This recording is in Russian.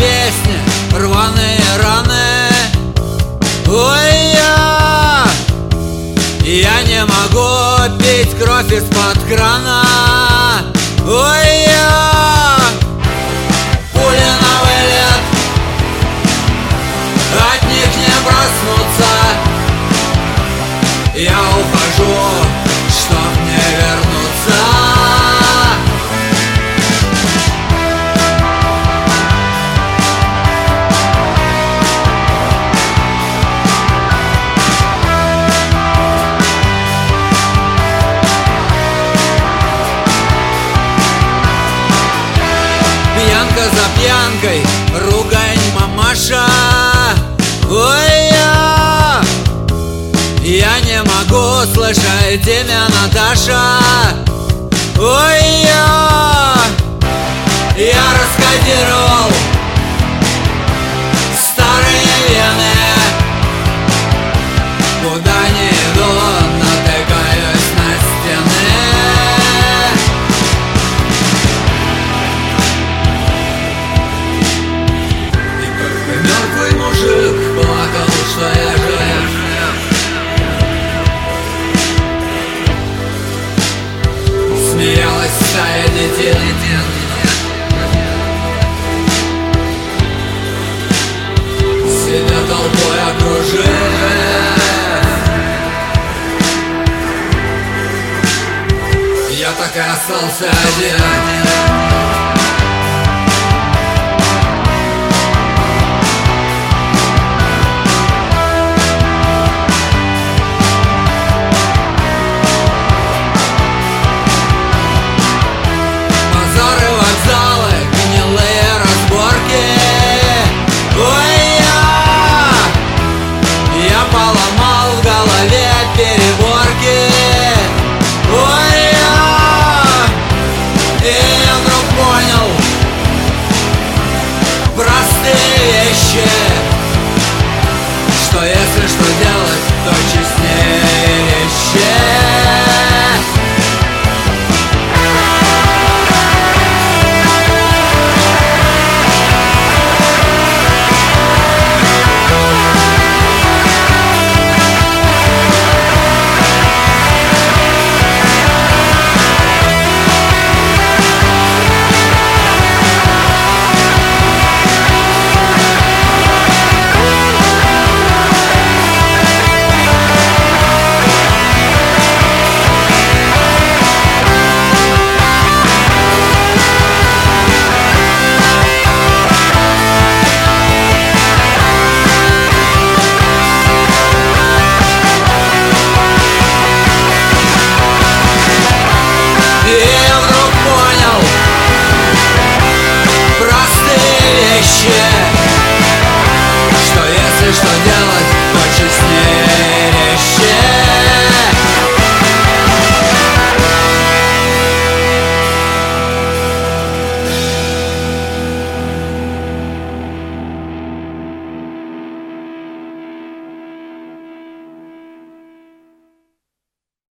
песни, рваные раны. Ой, я не могу пить кровь из-под крана. Ой, пули на вылет, от них не проснуться. Я ухожу, чтоб не вернуться. Пьянка за пьянкой, ругань мамаша. Ой, я не могу слышать имя Наташа. Ой, я раскодировал старые вены. Куда не иду, натыкаюсь на стены. И только мертвый мужик плакал, что я жив. Смеялась стая детей. Себя толпой окружив. Я так и остался один. Переборки. Ой, и я вдруг понял простые вещи, что если что делать, то честнее вещи. Что если что делать,